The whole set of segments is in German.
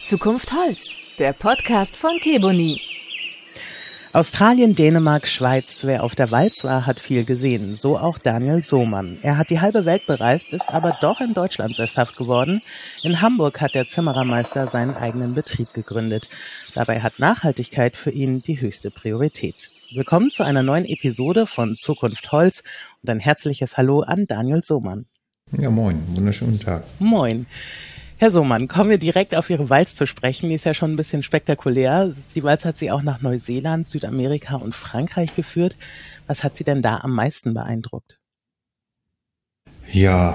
Zukunft Holz, der Podcast von Keboni. Australien, Dänemark, Schweiz. Wer auf der Walz war, hat viel gesehen. So auch Daniel Sohmann. Er hat die halbe Welt bereist, ist aber doch in Deutschland sesshaft geworden. In Hamburg hat der Zimmerermeister seinen eigenen Betrieb gegründet. Dabei hat Nachhaltigkeit für ihn die höchste Priorität. Willkommen zu einer neuen Episode von Zukunft Holz und ein herzliches Hallo an Daniel Sohmann. Ja, moin. Wunderschönen Tag. Moin. Herr Sohmann, kommen wir direkt auf Ihre Walz zu sprechen. Die ist ja schon ein bisschen spektakulär. Die Walz hat Sie auch nach Neuseeland, Südamerika und Frankreich geführt. Was hat Sie denn da am meisten beeindruckt? Ja,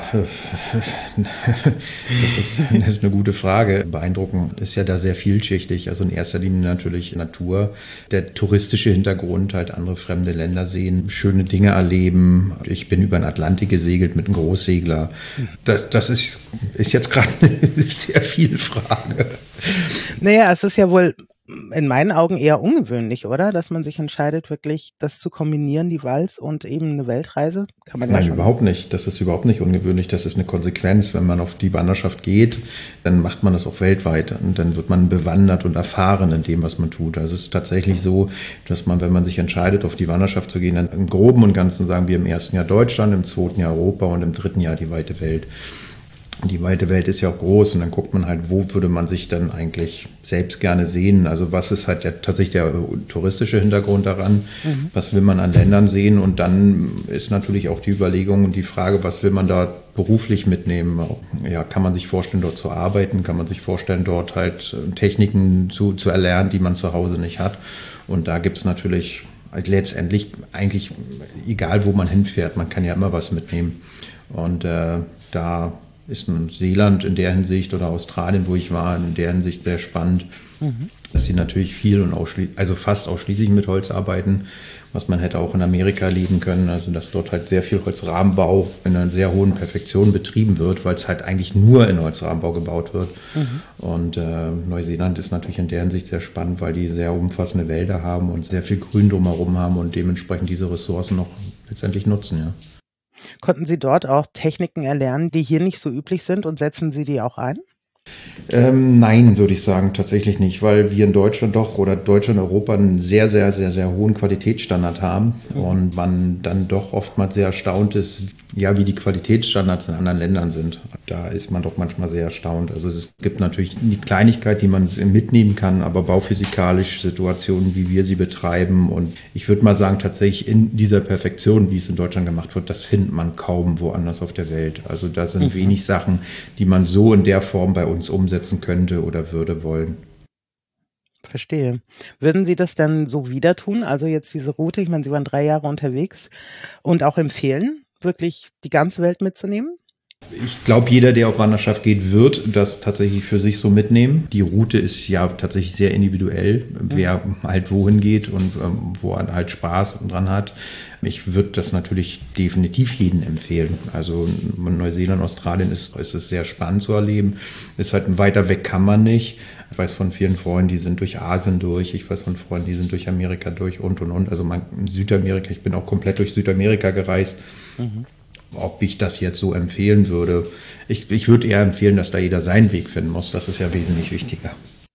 das ist eine gute Frage. Beeindruckend ist ja da sehr vielschichtig. Also in erster Linie natürlich Natur, der touristische Hintergrund, halt andere fremde Länder sehen, schöne Dinge erleben. Ich bin über den Atlantik gesegelt mit einem Großsegler. Das ist jetzt gerade eine sehr viel Frage. Naja, es ist ja wohl in meinen Augen eher ungewöhnlich, oder? Dass man sich entscheidet, wirklich das zu kombinieren, die Walz und eben eine Weltreise. Kann man Nein, überhaupt nicht. Das ist überhaupt nicht ungewöhnlich. Das ist eine Konsequenz. Wenn man auf die Wanderschaft geht, dann macht man das auch weltweit. Und dann wird man bewandert und erfahren in dem, was man tut. Also es ist tatsächlich so, dass man, wenn man sich entscheidet, auf die Wanderschaft zu gehen, dann im Groben und Ganzen sagen wir im ersten Jahr Deutschland, im zweiten Jahr Europa und im dritten Jahr die weite Welt. Die weite Welt ist ja auch groß und dann guckt man halt, wo würde man sich dann eigentlich selbst gerne sehen. Also was ist halt tatsächlich der touristische Hintergrund daran? Was will man an Ländern sehen? Und dann ist natürlich auch die Überlegung und die Frage, was will man da beruflich mitnehmen? Ja, kann man sich vorstellen, dort zu arbeiten? Kann man sich vorstellen, dort halt Techniken zu erlernen, die man zu Hause nicht hat? Und da gibt es natürlich letztendlich eigentlich, egal wo man hinfährt, man kann ja immer was mitnehmen. Und da ist Neuseeland in der Hinsicht oder Australien, wo ich war, in der Hinsicht sehr spannend, dass sie natürlich viel und also fast ausschließlich mit Holz arbeiten, was man hätte auch in Amerika erleben können, also dass dort halt sehr viel Holzrahmenbau in einer sehr hohen Perfektion betrieben wird, weil es halt eigentlich nur in Holzrahmenbau gebaut wird. Und Neuseeland ist natürlich in der Hinsicht sehr spannend, weil die sehr umfassende Wälder haben und sehr viel Grün drumherum haben und dementsprechend diese Ressourcen noch letztendlich nutzen, ja. Konnten Sie dort auch Techniken erlernen, die hier nicht so üblich sind und setzen Sie die auch ein? Nein, würde ich sagen, tatsächlich nicht, weil wir in Deutschland Deutschland, Europa einen sehr, sehr, sehr, sehr hohen Qualitätsstandard haben und man dann doch oftmals sehr erstaunt ist, ja, wie die Qualitätsstandards in anderen Ländern sind. Da ist man doch manchmal sehr erstaunt. Also es gibt natürlich die Kleinigkeit, die man mitnehmen kann, aber bauphysikalisch Situationen, wie wir sie betreiben und ich würde mal sagen, tatsächlich in dieser Perfektion, wie es in Deutschland gemacht wird, das findet man kaum woanders auf der Welt. Also da sind wenig Sachen, die man so in der Form bei uns umsetzen könnte oder würde wollen. Verstehe. Würden Sie das dann so wieder tun? Also jetzt diese Route, ich meine, Sie waren 3 Jahre unterwegs und auch empfehlen, wirklich die ganze Welt mitzunehmen? Ich glaube, jeder, der auf Wanderschaft geht, wird das tatsächlich für sich so mitnehmen. Die Route ist ja tatsächlich sehr individuell, wer halt wohin geht und wo er halt Spaß dran hat. Ich würde das natürlich definitiv jedem empfehlen. Also in Neuseeland, Australien ist es sehr spannend zu erleben. Ist halt weiter weg kann man nicht. Ich weiß von vielen Freunden, die sind durch Asien durch. Ich weiß von Freunden, die sind durch Amerika durch und. Also Südamerika, ich bin auch komplett durch Südamerika gereist. Ob ich das jetzt so empfehlen würde. Ich würde eher empfehlen, dass da jeder seinen Weg finden muss. Das ist ja wesentlich wichtiger.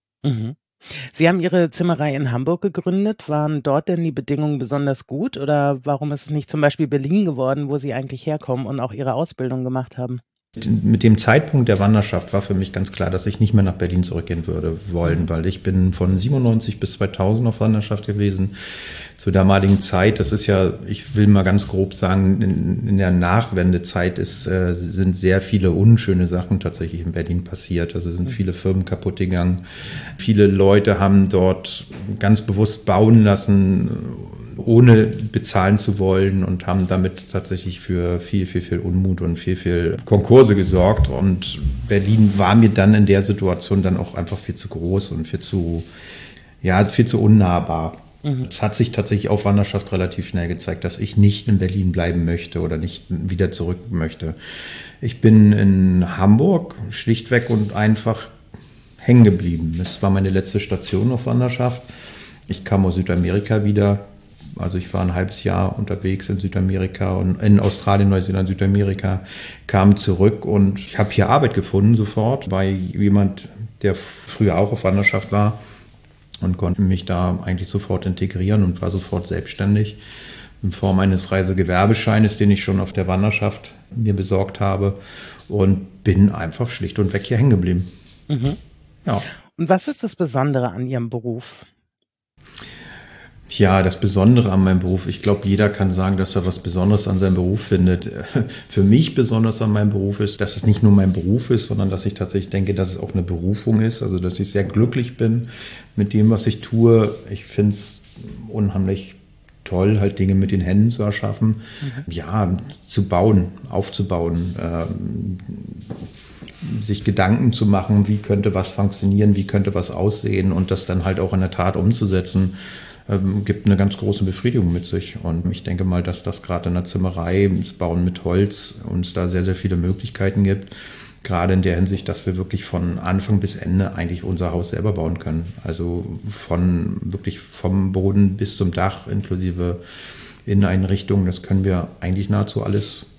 Sie haben Ihre Zimmerei in Hamburg gegründet. Waren dort denn die Bedingungen besonders gut? Oder warum ist es nicht zum Beispiel Berlin geworden, wo Sie eigentlich herkommen und auch Ihre Ausbildung gemacht haben? Mit dem Zeitpunkt der Wanderschaft war für mich ganz klar, dass ich nicht mehr nach Berlin zurückgehen wollen, weil ich bin von 97 bis 2000 auf Wanderschaft gewesen. Zur damaligen Zeit, das ist ja, ich will mal ganz grob sagen, in der Nachwendezeit sind sehr viele unschöne Sachen tatsächlich in Berlin passiert. Also sind viele Firmen kaputt gegangen. Viele Leute haben dort ganz bewusst bauen lassen, ohne bezahlen zu wollen und haben damit tatsächlich für viel, viel, viel Unmut und viel, viel Konkurse gesorgt. Und Berlin war mir dann in der Situation dann auch einfach viel zu groß und viel zu unnahbar. Es hat sich tatsächlich auf Wanderschaft relativ schnell gezeigt, dass ich nicht in Berlin bleiben möchte oder nicht wieder zurück möchte. Ich bin in Hamburg schlichtweg und einfach hängen geblieben. Das war meine letzte Station auf Wanderschaft. Ich kam aus Südamerika wieder. Also ich war ein halbes Jahr unterwegs in Südamerika und in Australien, Neuseeland, Südamerika, kam zurück und ich habe hier Arbeit gefunden sofort bei jemand, der früher auch auf Wanderschaft war und konnte mich da eigentlich sofort integrieren und war sofort selbstständig in Form eines Reisegewerbescheines, den ich schon auf der Wanderschaft mir besorgt habe und bin einfach schlicht und weg hier hängen geblieben. Mhm. Ja. Und was ist das Besondere an Ihrem Beruf? Ja, das Besondere an meinem Beruf, ich glaube, jeder kann sagen, dass er was Besonderes an seinem Beruf findet. Für mich besonders an meinem Beruf ist, dass es nicht nur mein Beruf ist, sondern dass ich tatsächlich denke, dass es auch eine Berufung ist. Also, dass ich sehr glücklich bin mit dem, was ich tue. Ich finde es unheimlich toll, halt Dinge mit den Händen zu erschaffen. Ja, zu bauen, aufzubauen, sich Gedanken zu machen, wie könnte was funktionieren, wie könnte was aussehen und das dann halt auch in der Tat umzusetzen. Gibt eine ganz große Befriedigung mit sich. Und ich denke mal, dass das gerade in der Zimmerei, das Bauen mit Holz, uns da sehr, sehr viele Möglichkeiten gibt. Gerade in der Hinsicht, dass wir wirklich von Anfang bis Ende eigentlich unser Haus selber bauen können. Also wirklich vom Boden bis zum Dach inklusive Inneneinrichtungen. Das können wir eigentlich alles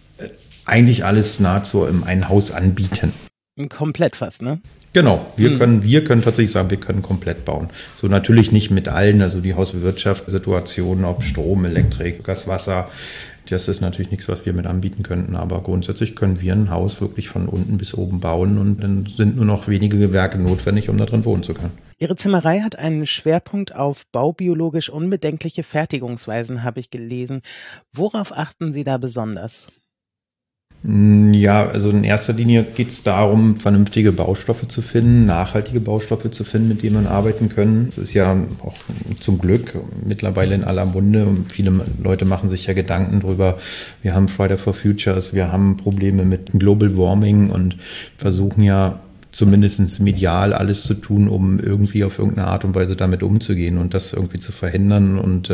nahezu in einem Haus anbieten. Komplett fast, ne? Genau, wir können tatsächlich sagen, wir können komplett bauen. So natürlich nicht mit allen, also die Hauswirtschaftssituationen, ob Strom, Elektrik, Gas, Wasser, das ist natürlich nichts, was wir mit anbieten könnten, aber grundsätzlich können wir ein Haus wirklich von unten bis oben bauen und dann sind nur noch wenige Gewerke notwendig, um da drin wohnen zu können. Ihre Zimmerei hat einen Schwerpunkt auf baubiologisch unbedenkliche Fertigungsweisen, habe ich gelesen. Worauf achten Sie da besonders? Ja, also in erster Linie geht es darum, vernünftige Baustoffe zu finden, nachhaltige Baustoffe zu finden, mit denen man arbeiten können. Es ist ja auch zum Glück mittlerweile in aller Munde und viele Leute machen sich ja Gedanken drüber. Wir haben Friday for Futures, wir haben Probleme mit Global Warming und versuchen ja zumindest medial alles zu tun, um irgendwie auf irgendeine Art und Weise damit umzugehen und das irgendwie zu verhindern und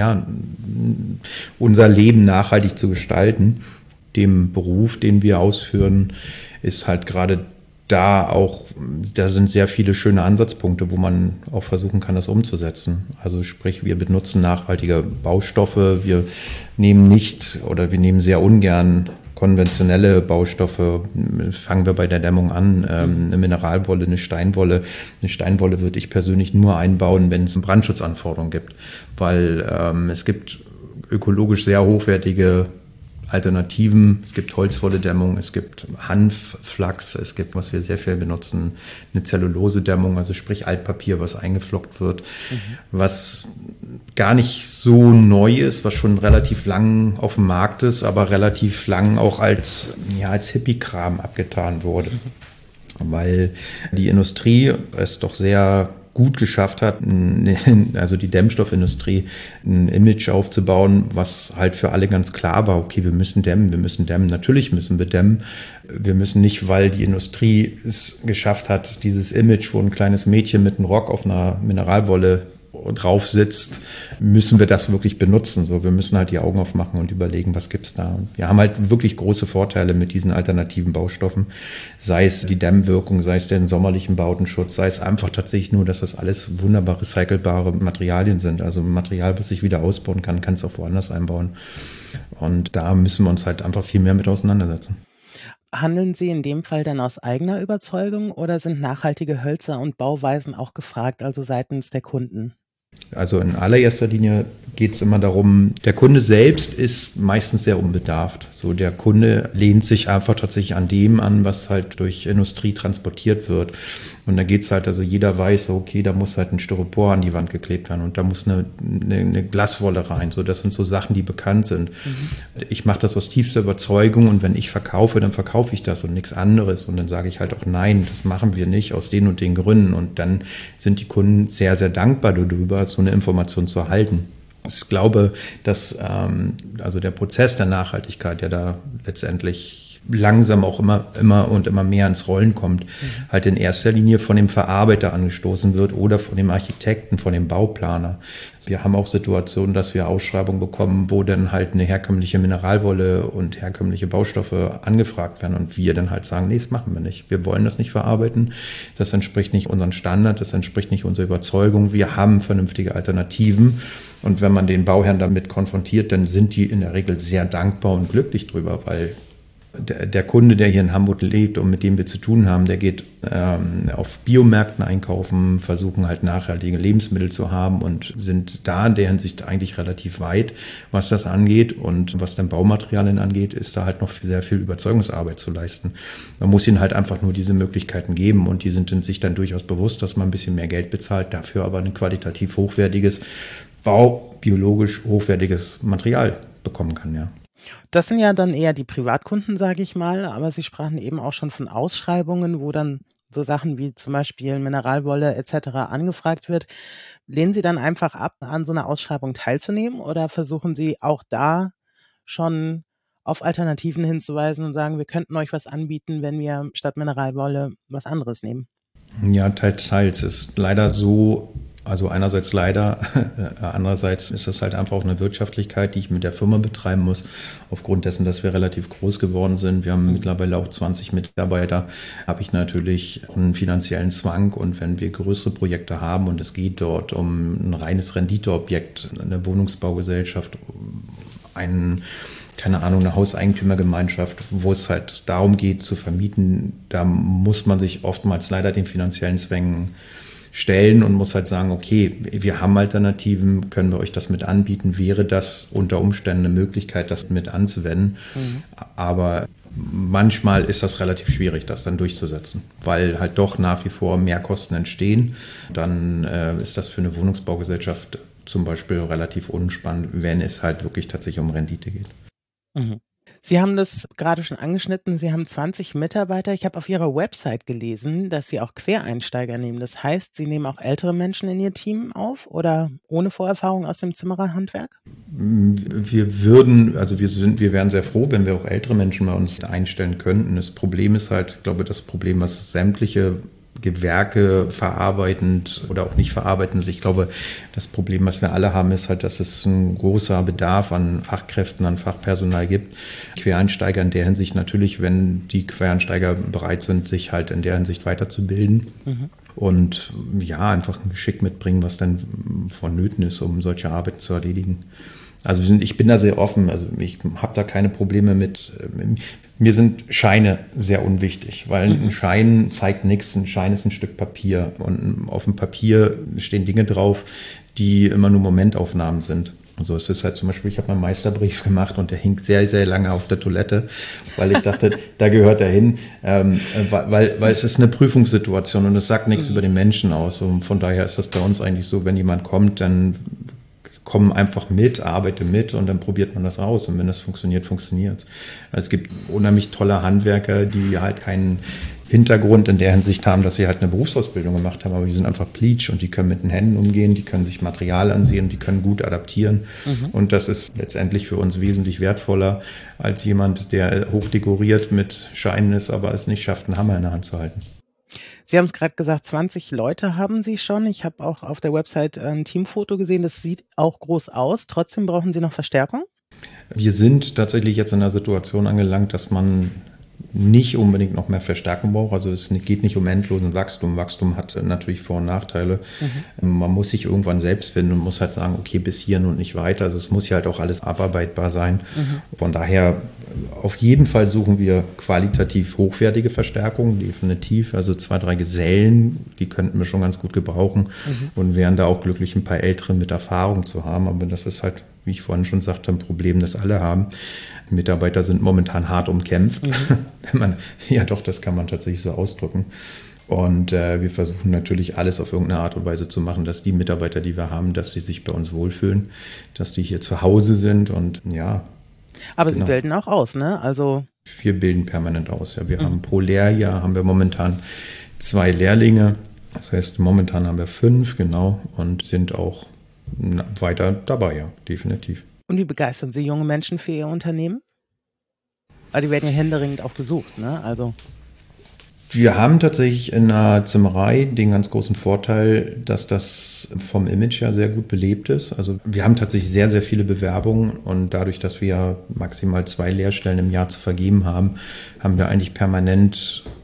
unser Leben nachhaltig zu gestalten. Dem Beruf, den wir ausführen, ist halt gerade da sind sehr viele schöne Ansatzpunkte, wo man auch versuchen kann, das umzusetzen. Also sprich, wir benutzen nachhaltige Baustoffe, wir nehmen sehr ungern konventionelle Baustoffe, fangen wir bei der Dämmung an, eine Mineralwolle, eine Steinwolle. Eine Steinwolle würde ich persönlich nur einbauen, wenn es Brandschutzanforderungen gibt, weil es gibt ökologisch sehr hochwertige Alternativen. Es gibt Holzwolledämmung, es gibt Hanfflachs, es gibt, was wir sehr viel benutzen, eine Zellulosedämmung, also sprich Altpapier, was eingeflockt wird, was gar nicht so neu ist, was schon relativ lang auf dem Markt ist, aber relativ lang auch als Hippie-Kram abgetan wurde. Weil die Industrie es doch sehr gut geschafft hat, also die Dämmstoffindustrie, ein Image aufzubauen, was halt für alle ganz klar war, okay, wir müssen dämmen, natürlich müssen wir dämmen. Wir müssen nicht, weil die Industrie es geschafft hat, dieses Image, wo ein kleines Mädchen mit einem Rock auf einer Mineralwolle drauf sitzt, müssen wir das wirklich benutzen. So, wir müssen halt die Augen aufmachen und überlegen, was gibt's da. Und wir haben halt wirklich große Vorteile mit diesen alternativen Baustoffen, sei es die Dämmwirkung, sei es den sommerlichen Bautenschutz, sei es einfach tatsächlich nur, dass das alles wunderbar recycelbare Materialien sind. Also Material, was ich wieder ausbauen kann, kann es auch woanders einbauen. Und da müssen wir uns halt einfach viel mehr mit auseinandersetzen. Handeln Sie in dem Fall dann aus eigener Überzeugung oder sind nachhaltige Hölzer und Bauweisen auch gefragt, also seitens der Kunden? Also in allererster Linie geht es immer darum, der Kunde selbst ist meistens sehr unbedarft. So, der Kunde lehnt sich einfach tatsächlich an dem an, was halt durch Industrie transportiert wird. Und da geht es halt, also jeder weiß, okay, da muss halt ein Styropor an die Wand geklebt werden und da muss eine Glaswolle rein. So, das sind so Sachen, die bekannt sind. Ich mache das aus tiefster Überzeugung und wenn ich verkaufe, dann verkaufe ich das und nichts anderes. Und dann sage ich halt auch, nein, das machen wir nicht aus den und den Gründen. Und dann sind die Kunden sehr, sehr dankbar darüber, so eine Information zu erhalten. Ich glaube, dass also der Prozess der Nachhaltigkeit, der da letztendlich langsam auch immer mehr ins Rollen kommt, halt in erster Linie von dem Verarbeiter angestoßen wird oder von dem Architekten, von dem Bauplaner. Wir haben auch Situationen, dass wir Ausschreibungen bekommen, wo dann halt eine herkömmliche Mineralwolle und herkömmliche Baustoffe angefragt werden und wir dann halt sagen, nee, das machen wir nicht. Wir wollen das nicht verarbeiten. Das entspricht nicht unseren Standard, das entspricht nicht unserer Überzeugung. Wir haben vernünftige Alternativen. Und wenn man den Bauherrn damit konfrontiert, dann sind die in der Regel sehr dankbar und glücklich drüber, weil der Kunde, der hier in Hamburg lebt und mit dem wir zu tun haben, der geht auf Biomärkten einkaufen, versuchen halt nachhaltige Lebensmittel zu haben und sind da in der Hinsicht eigentlich relativ weit, was das angeht. Und was dann Baumaterialien angeht, ist da halt noch sehr viel Überzeugungsarbeit zu leisten. Man muss ihnen halt einfach nur diese Möglichkeiten geben und die sind sich dann durchaus bewusst, dass man ein bisschen mehr Geld bezahlt, dafür aber ein qualitativ hochwertiges, biologisch hochwertiges Material bekommen kann, ja. Das sind ja dann eher die Privatkunden, sage ich mal, aber Sie sprachen eben auch schon von Ausschreibungen, wo dann so Sachen wie zum Beispiel Mineralwolle etc. angefragt wird. Lehnen Sie dann einfach ab, an so einer Ausschreibung teilzunehmen oder versuchen Sie auch da schon auf Alternativen hinzuweisen und sagen, wir könnten euch was anbieten, wenn wir statt Mineralwolle was anderes nehmen? Ja, teils ist leider so. Also einerseits leider, andererseits ist das halt einfach auch eine Wirtschaftlichkeit, die ich mit der Firma betreiben muss, aufgrund dessen, dass wir relativ groß geworden sind. Wir haben mittlerweile auch 20 Mitarbeiter, habe ich natürlich einen finanziellen Zwang und wenn wir größere Projekte haben und es geht dort um ein reines Renditeobjekt, eine Wohnungsbaugesellschaft, keine Ahnung, eine Hauseigentümergemeinschaft, wo es halt darum geht zu vermieten, da muss man sich oftmals leider den finanziellen Zwängen stellen und muss halt sagen, okay, wir haben Alternativen, können wir euch das mit anbieten, wäre das unter Umständen eine Möglichkeit, das mit anzuwenden. Aber manchmal ist das relativ schwierig, das dann durchzusetzen, weil halt doch nach wie vor Mehrkosten entstehen. Dann ist das für eine Wohnungsbaugesellschaft zum Beispiel relativ unspannend, wenn es halt wirklich tatsächlich um Rendite geht. Mhm. Sie haben das gerade schon angeschnitten, Sie haben 20 Mitarbeiter. Ich habe auf Ihrer Website gelesen, dass Sie auch Quereinsteiger nehmen. Das heißt, Sie nehmen auch ältere Menschen in Ihr Team auf oder ohne Vorerfahrung aus dem Zimmererhandwerk? Wir wären sehr froh, wenn wir auch ältere Menschen bei uns einstellen könnten. Das Problem ist halt, ich glaube, das Problem, was sämtliche Gewerke verarbeitend oder auch nicht verarbeitend. Ich glaube, das Problem, was wir alle haben, ist halt, dass es ein großer Bedarf an Fachkräften, an Fachpersonal gibt. Quereinsteiger in der Hinsicht natürlich, wenn die Quereinsteiger bereit sind, sich halt in der Hinsicht weiterzubilden. Und ja, einfach ein Geschick mitbringen, was dann vonnöten ist, um solche Arbeit zu erledigen. Also ich bin da sehr offen, also ich habe da keine Probleme mit. Mir sind Scheine sehr unwichtig, weil ein Schein zeigt nichts, ein Schein ist ein Stück Papier und auf dem Papier stehen Dinge drauf, die immer nur Momentaufnahmen sind. Also es ist halt zum Beispiel, ich habe meinen Meisterbrief gemacht und der hing sehr, sehr lange auf der Toilette, weil ich dachte, da gehört er hin, weil es ist eine Prüfungssituation und es sagt nichts über den Menschen aus. Und von daher ist das bei uns eigentlich so, wenn jemand kommt, dann komm einfach mit, arbeite mit und dann probiert man das aus. Und wenn das funktioniert, funktioniert. Also es gibt unheimlich tolle Handwerker, die halt keinen Hintergrund in der Hinsicht haben, dass sie halt eine Berufsausbildung gemacht haben, aber die sind einfach Pleatsch und die können mit den Händen umgehen, die können sich Material ansehen, die können gut adaptieren. Und das ist letztendlich für uns wesentlich wertvoller als jemand, der hochdekoriert mit Scheinen ist, aber es nicht schafft, einen Hammer in der Hand zu halten. Sie haben es gerade gesagt, 20 Leute haben Sie schon. Ich habe auch auf der Website ein Teamfoto gesehen, das sieht auch groß aus. Trotzdem brauchen Sie noch Verstärkung? Wir sind tatsächlich jetzt in einer Situation angelangt, dass man nicht unbedingt noch mehr Verstärkung braucht. Also es geht nicht um endlosen Wachstum. Wachstum hat natürlich Vor- und Nachteile. Man muss sich irgendwann selbst finden und muss halt sagen, okay, bis hierhin und nicht weiter. Also es muss ja halt auch alles abarbeitbar sein. Von daher auf jeden Fall suchen wir qualitativ hochwertige Verstärkungen, definitiv. Also 2, 3 Gesellen, die könnten wir schon ganz gut gebrauchen und wären da auch glücklich, ein paar Ältere mit Erfahrung zu haben. Aber das ist halt, wie ich vorhin schon sagte, ein Problem, das alle haben. Mitarbeiter sind momentan hart umkämpft. Das kann man tatsächlich so ausdrücken. Und wir versuchen natürlich alles auf irgendeine Art und Weise zu machen, dass die Mitarbeiter, die wir haben, dass sie sich bei uns wohlfühlen, dass die hier zu Hause sind und ja. Aber genau. Sie bilden auch aus, ne? Also wir bilden permanent aus. Ja. Wir haben pro Lehrjahr haben wir momentan 2 Lehrlinge. Das heißt, momentan haben wir 5, genau, und sind auch weiter dabei, ja, definitiv. Und wie begeistern Sie junge Menschen für Ihr Unternehmen? Aber die werden ja händeringend auch gesucht, ne? Also wir haben tatsächlich in der Zimmerei den ganz großen Vorteil, dass das vom Image ja sehr gut belebt ist. Also wir haben tatsächlich sehr, sehr viele Bewerbungen und dadurch, dass wir maximal 2 Lehrstellen im Jahr zu vergeben haben, haben wir eigentlich permanent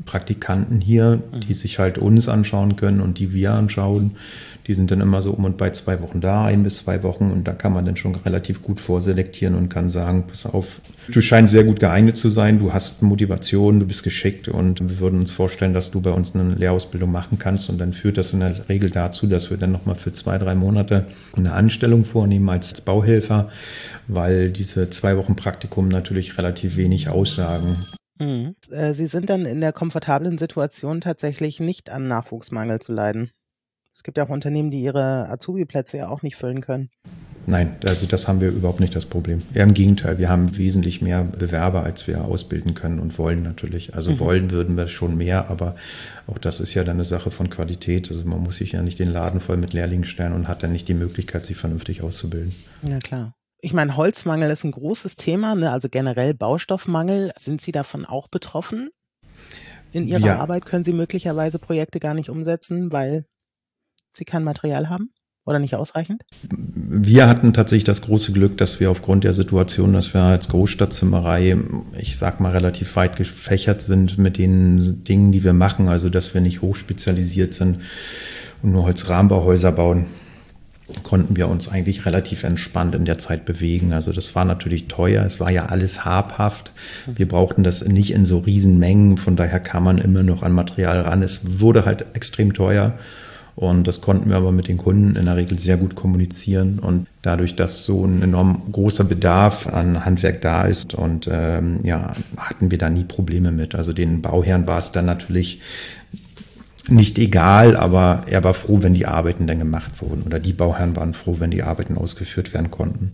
Praktikanten hier, die sich halt uns anschauen können und die wir anschauen. Die sind dann immer so um und bei 2 Wochen da, 1 bis 2 Wochen. Und da kann man dann schon relativ gut vorselektieren und kann sagen, pass auf, du scheinst sehr gut geeignet zu sein, du hast Motivation, du bist geschickt und wir würden uns vorstellen, dass du bei uns eine Lehrausbildung machen kannst. Und dann führt das in der Regel dazu, dass wir dann nochmal für 2, 3 Monate eine Anstellung vornehmen als Bauhelfer, weil diese 2 Wochen Praktikum natürlich relativ wenig aussagen. Sie sind dann in der komfortablen Situation, tatsächlich nicht an Nachwuchsmangel zu leiden. Es gibt ja auch Unternehmen, die ihre Azubi-Plätze ja auch nicht füllen können. Nein, also das haben wir überhaupt nicht das Problem. Eher im Gegenteil, wir haben wesentlich mehr Bewerber, als wir ausbilden können und wollen natürlich. Also wollen würden wir schon mehr, aber auch das ist ja dann eine Sache von Qualität. Also man muss sich ja nicht den Laden voll mit Lehrlingen stellen und hat dann nicht die Möglichkeit, sich vernünftig auszubilden. Ja, klar. Ich meine, Holzmangel ist ein großes Thema, ne? Also generell Baustoffmangel. Sind Sie davon auch betroffen? In Ihrer Arbeit können Sie möglicherweise Projekte gar nicht umsetzen, weil Sie kein Material haben oder nicht ausreichend? Wir hatten tatsächlich das große Glück, dass wir aufgrund der Situation, dass wir als Großstadtzimmerei, ich sag mal, relativ weit gefächert sind mit den Dingen, die wir machen, also dass wir nicht hochspezialisiert sind und nur Holzrahmenbauhäuser bauen, konnten wir uns eigentlich relativ entspannt in der Zeit bewegen. Also das war natürlich teuer, es war ja alles habhaft. Wir brauchten das nicht in so riesen Mengen, von daher kam man immer noch an Material ran. Es wurde halt extrem teuer. Und das konnten wir aber mit den Kunden in der Regel sehr gut kommunizieren. Und dadurch, dass so ein enorm großer Bedarf an Handwerk da ist und hatten wir da nie Probleme mit. Also den Bauherren war es dann natürlich nicht egal, aber er war froh, wenn die Arbeiten dann gemacht wurden. Oder die Bauherren waren froh, wenn die Arbeiten ausgeführt werden konnten.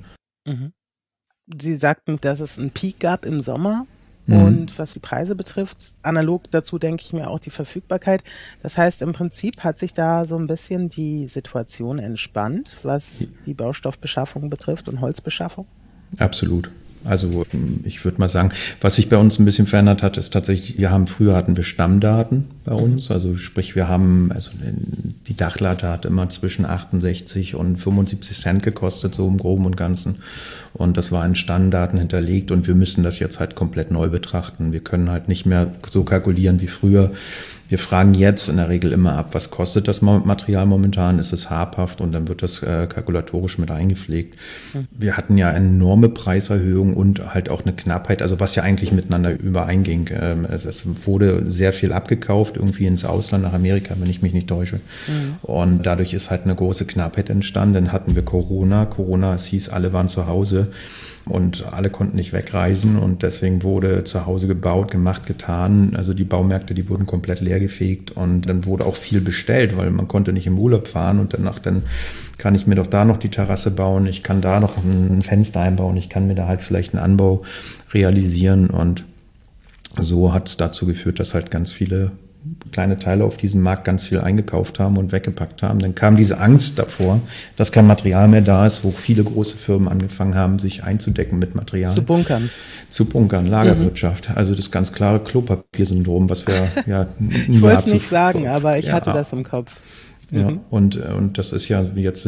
Sie sagten, dass es einen Peak gab im Sommer. Und was die Preise betrifft, analog dazu denke ich mir auch die Verfügbarkeit. Das heißt, im Prinzip hat sich da so ein bisschen die Situation entspannt, was die Baustoffbeschaffung betrifft und Holzbeschaffung? Absolut. Also ich würde mal sagen, was sich bei uns ein bisschen verändert hat, ist tatsächlich, früher hatten wir Stammdaten bei uns, also sprich die Dachlatte hat immer zwischen 68 und 75 Cent gekostet, so im Groben und Ganzen. Und das war in Stammdaten hinterlegt und wir müssen das jetzt halt komplett neu betrachten. Wir können halt nicht mehr so kalkulieren wie früher. Wir fragen jetzt in der Regel immer ab, was kostet das Material momentan, ist es habhaft und dann wird das kalkulatorisch mit eingepflegt. Wir hatten ja enorme Preiserhöhungen und halt auch eine Knappheit, also was ja eigentlich miteinander übereinging. Es wurde sehr viel abgekauft, irgendwie ins Ausland, nach Amerika, wenn ich mich nicht täusche. Und dadurch ist halt eine große Knappheit entstanden. Dann hatten wir Corona, es hieß, alle waren zu Hause. Und alle konnten nicht wegreisen und deswegen wurde zu Hause gebaut, gemacht, getan. Also die Baumärkte, die wurden komplett leergefegt und dann wurde auch viel bestellt, weil man konnte nicht im Urlaub fahren und dann kann ich mir doch da noch die Terrasse bauen, ich kann da noch ein Fenster einbauen, ich kann mir da halt vielleicht einen Anbau realisieren und so hat es dazu geführt, dass halt ganz viele kleine Teile auf diesem Markt ganz viel eingekauft haben und weggepackt haben. Dann kam diese Angst davor, dass kein Material mehr da ist, wo viele große Firmen angefangen haben, sich einzudecken mit Material. Zu bunkern, Lagerwirtschaft. Also das ganz klare Klopapiersyndrom, was wir ich wollte es nicht sagen, aber ich hatte das im Kopf. Ja, und das ist ja, jetzt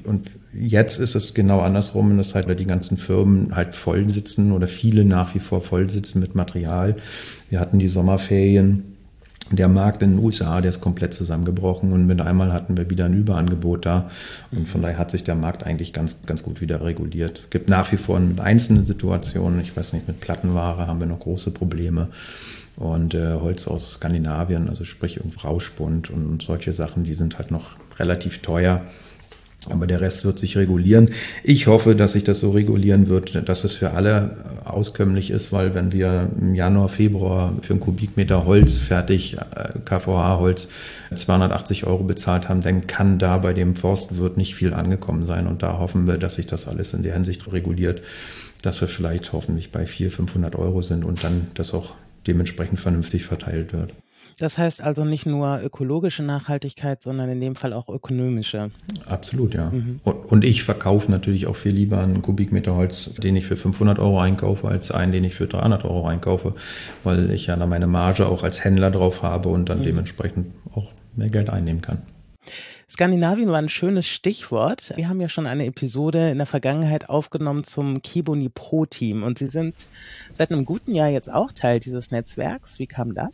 ist es genau andersrum, dass halt die ganzen Firmen halt voll sitzen oder viele nach wie vor voll sitzen mit Material. Wir hatten die Sommerferien. Der Markt in den USA, der ist komplett zusammengebrochen und mit einmal hatten wir wieder ein Überangebot da und von daher hat sich der Markt eigentlich ganz, ganz gut wieder reguliert. Es gibt nach wie vor mit einzelnen Situationen, ich weiß nicht, mit Plattenware haben wir noch große Probleme und Holz aus Skandinavien, also sprich Rauschbund und solche Sachen, die sind halt noch relativ teuer. Aber der Rest wird sich regulieren. Ich hoffe, dass sich das so regulieren wird, dass es für alle auskömmlich ist, weil wenn wir im Januar, Februar für einen Kubikmeter Holz fertig, KVH-Holz, 280 € bezahlt haben, dann kann da bei dem Forstwirt nicht viel angekommen sein. Und da hoffen wir, dass sich das alles in der Hinsicht reguliert, dass wir vielleicht hoffentlich bei 400-500 € sind und dann das auch dementsprechend vernünftig verteilt wird. Das heißt also nicht nur ökologische Nachhaltigkeit, sondern in dem Fall auch ökonomische. Absolut, ja. Und ich verkaufe natürlich auch viel lieber einen Kubikmeter Holz, den ich für 500 € einkaufe, als einen, den ich für 300 € einkaufe, weil ich ja dann meine Marge auch als Händler drauf habe und dann dementsprechend auch mehr Geld einnehmen kann. Skandinavien war ein schönes Stichwort. Wir haben ja schon eine Episode in der Vergangenheit aufgenommen zum Kiboni Pro Team und Sie sind seit einem guten Jahr jetzt auch Teil dieses Netzwerks. Wie kam das?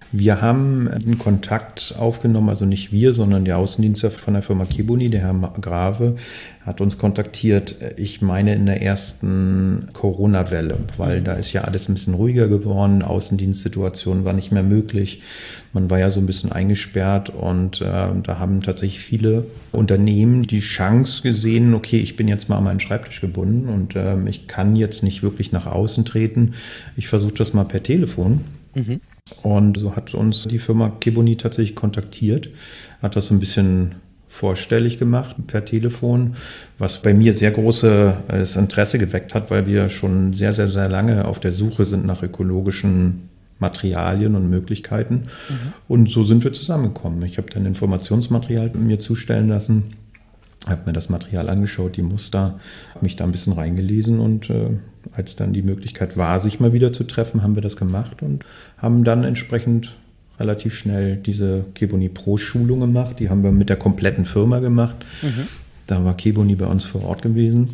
Wir haben einen Kontakt aufgenommen, also nicht wir, sondern der Außendienstler von der Firma Kebuni, der Herr Grave, hat uns kontaktiert, ich meine in der ersten Corona-Welle, weil da ist ja alles ein bisschen ruhiger geworden, Außendienstsituation war nicht mehr möglich, man war ja so ein bisschen eingesperrt und da haben tatsächlich viele Unternehmen die Chance gesehen, okay, ich bin jetzt mal an meinen Schreibtisch gebunden und ich kann jetzt nicht wirklich nach außen treten, ich versuche das mal per Telefon. Mhm. Und so hat uns die Firma Kebuni tatsächlich kontaktiert, hat das so ein bisschen vorstellig gemacht per Telefon, was bei mir sehr großes Interesse geweckt hat, weil wir schon sehr, sehr, sehr lange auf der Suche sind nach ökologischen Materialien und Möglichkeiten. Mhm. Und so sind wir zusammengekommen. Ich habe dann Informationsmaterial mir zustellen lassen, habe mir das Material angeschaut, die Muster, habe mich da ein bisschen reingelesen und als dann die Möglichkeit war, sich mal wieder zu treffen, haben wir das gemacht und haben dann entsprechend relativ schnell diese Kebuni Pro Schulung gemacht. Die haben wir mit der kompletten Firma gemacht. Mhm. Da war Kebuni bei uns vor Ort gewesen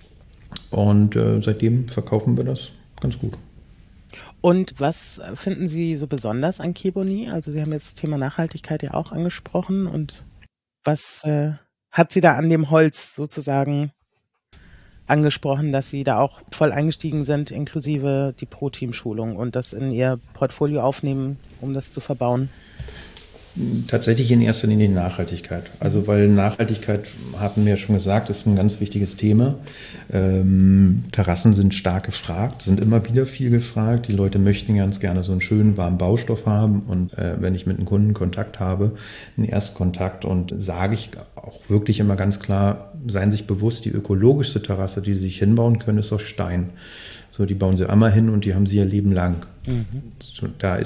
und seitdem verkaufen wir das ganz gut. Und was finden Sie so besonders an Kebuni? Also Sie haben jetzt das Thema Nachhaltigkeit ja auch angesprochen und was hat Sie da an dem Holz sozusagen angesprochen, dass Sie da auch voll eingestiegen sind, inklusive die Pro-Team-Schulung und das in Ihr Portfolio aufnehmen, um das zu verbauen? Tatsächlich in erster Linie Nachhaltigkeit. Also weil Nachhaltigkeit, hatten wir ja schon gesagt, ist ein ganz wichtiges Thema. Terrassen sind stark gefragt, sind immer wieder viel gefragt. Die Leute möchten ganz gerne so einen schönen warmen Baustoff haben. Und wenn ich mit einem Kunden Kontakt habe, einen Erstkontakt, und sage ich auch wirklich immer ganz klar, seien sich bewusst, die ökologischste Terrasse, die Sie sich hinbauen können, ist aus Stein. So, die bauen sie einmal hin und die haben sie ihr Leben lang. Mhm. So, da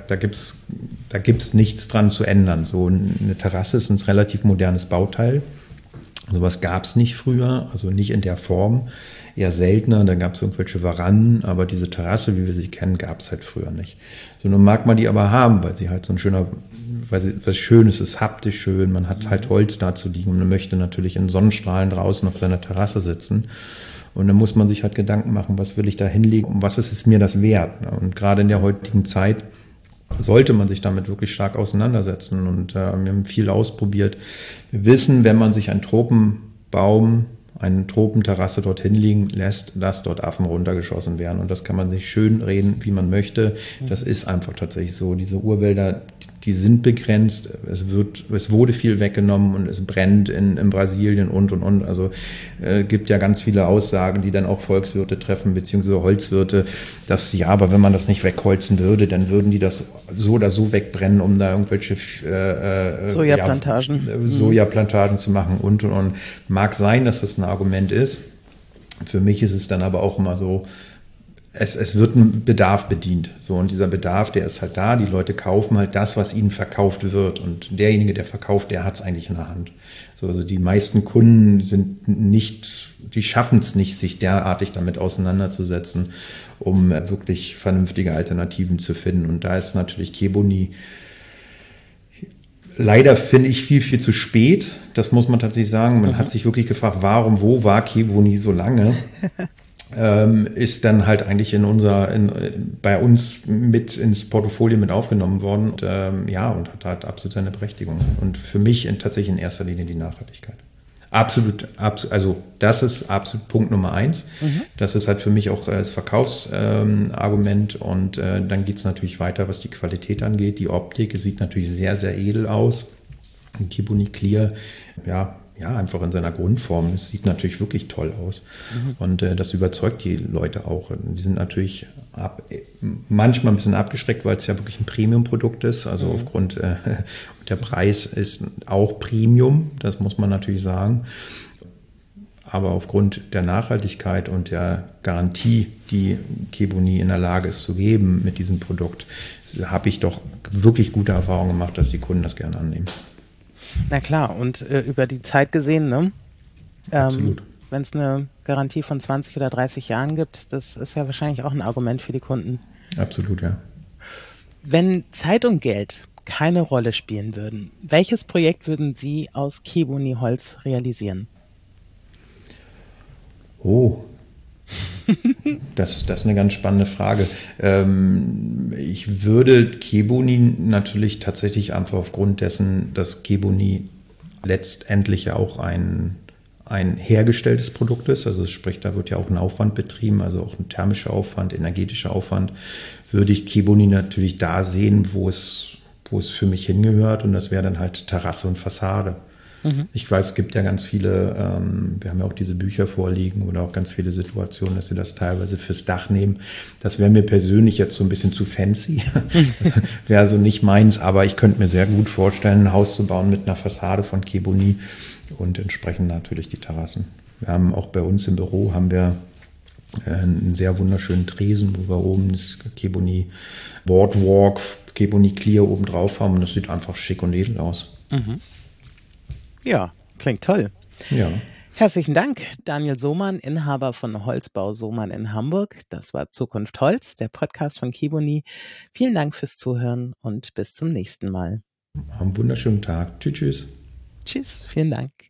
gibt's nichts dran zu ändern. So eine Terrasse ist ein relativ modernes Bauteil. Sowas gab es nicht früher, also nicht in der Form, eher seltener. Da gab es irgendwelche Veranden, aber diese Terrasse, wie wir sie kennen, gab es halt früher nicht. So, nun mag man die aber haben, weil sie halt so ein schöner, weil sie was Schönes ist, haptisch schön. Man hat halt Holz da zu liegen und man möchte natürlich in Sonnenstrahlen draußen auf seiner Terrasse sitzen. Und dann muss man sich halt Gedanken machen, was will ich da hinlegen und was ist es mir das wert? Und gerade in der heutigen Zeit sollte man sich damit wirklich stark auseinandersetzen. Und wir haben viel ausprobiert. Wir wissen, wenn man sich einen Tropenbaum, eine Tropenterrasse dorthin liegen lässt, dass dort Affen runtergeschossen werden. Und das kann man sich schön reden, wie man möchte. Das ist einfach tatsächlich so. Diese Urwälder, die sind begrenzt. Es wurde viel weggenommen und es brennt in Brasilien und. Also gibt ja ganz viele Aussagen, die dann auch Volkswirte treffen, beziehungsweise Holzwirte, dass ja, aber wenn man das nicht wegholzen würde, dann würden die das so oder so wegbrennen, um da irgendwelche Sojaplantagen zu machen und. Mag sein, dass das ein Argument ist. Für mich ist es dann aber auch immer so, es wird ein Bedarf bedient. So, und dieser Bedarf, der ist halt da. Die Leute kaufen halt das, was ihnen verkauft wird. Und derjenige, der verkauft, der hat es eigentlich in der Hand. So, also die meisten Kunden die schaffen es nicht, sich derartig damit auseinanderzusetzen, um wirklich vernünftige Alternativen zu finden. Und da ist natürlich Kebuni leider, finde ich, viel, viel zu spät. Das muss man tatsächlich sagen. Man hat sich wirklich gefragt, wo war Kebuni so lange? Ist dann halt eigentlich bei uns mit ins Portfolio mit aufgenommen worden und hat halt absolut seine Berechtigung. Und für mich tatsächlich in erster Linie die Nachhaltigkeit. Absolut, also das ist absolut Punkt Nummer 1. Mhm. Das ist halt für mich auch das Verkaufsargument und dann geht es natürlich weiter, was die Qualität angeht. Die Optik sieht natürlich sehr, sehr edel aus. Kebuni Clear, einfach in seiner Grundform. Es sieht natürlich wirklich toll aus. Mhm. Und das überzeugt die Leute auch. Die sind natürlich manchmal ein bisschen abgeschreckt, weil es ja wirklich ein Premium-Produkt ist. Also aufgrund der Preis ist auch Premium, das muss man natürlich sagen. Aber aufgrund der Nachhaltigkeit und der Garantie, die Kebuni in der Lage ist zu geben mit diesem Produkt, habe ich doch wirklich gute Erfahrungen gemacht, dass die Kunden das gerne annehmen. Na klar, und über die Zeit gesehen, ne? Absolut. Wenn es eine Garantie von 20 oder 30 Jahren gibt, das ist ja wahrscheinlich auch ein Argument für die Kunden. Absolut, ja. Wenn Zeit und Geld keine Rolle spielen würden, welches Projekt würden Sie aus Kebuni Holz realisieren? Oh. Das ist eine ganz spannende Frage. Ich würde Kebuni natürlich tatsächlich einfach aufgrund dessen, dass Kebuni letztendlich ja auch ein hergestelltes Produkt ist, also sprich, da wird ja auch ein Aufwand betrieben, also auch ein thermischer Aufwand, energetischer Aufwand, würde ich Kebuni natürlich da sehen, wo es für mich hingehört, und das wäre dann halt Terrasse und Fassade. Ich weiß, es gibt ja ganz viele, wir haben ja auch diese Bücher vorliegen oder auch ganz viele Situationen, dass sie das teilweise fürs Dach nehmen. Das wäre mir persönlich jetzt so ein bisschen zu fancy. Das wäre so nicht meins, aber ich könnte mir sehr gut vorstellen, ein Haus zu bauen mit einer Fassade von Kebuni und entsprechend natürlich die Terrassen. Wir haben auch bei uns im Büro einen sehr wunderschönen Tresen, wo wir oben das Kebuni Boardwalk, Kebuni Clear oben drauf haben, und das sieht einfach schick und edel aus. Ja, klingt toll. Ja. Herzlichen Dank, Daniel Sohmann, Inhaber von Holzbau Sohmann in Hamburg. Das war Zukunft Holz, der Podcast von Kebuni. Vielen Dank fürs Zuhören und bis zum nächsten Mal. Einen wunderschönen Tag. Tschüss, tschüss. Tschüss, vielen Dank.